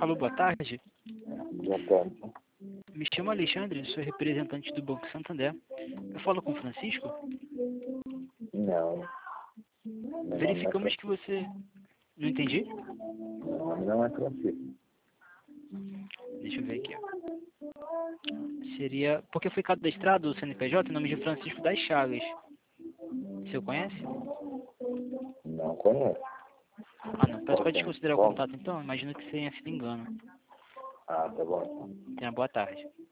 Alô, boa tarde. Boa tarde. Me chamo Alexandre, sou representante do Banco Santander. Eu falo com o Francisco? Não. Meu nome Verificamos que você... Não entendi? não é Francisco. Deixa eu ver aqui. Seria... Porque foi cadastrado o CNPJ em nome de Francisco das Chagas. Você o conhece? Não conheço. Ah, não. Peço para Ok. desconsiderar o Bom. contato, então. Imagino que tenha sido engano. Ah, tá bom. Tenha boa tarde.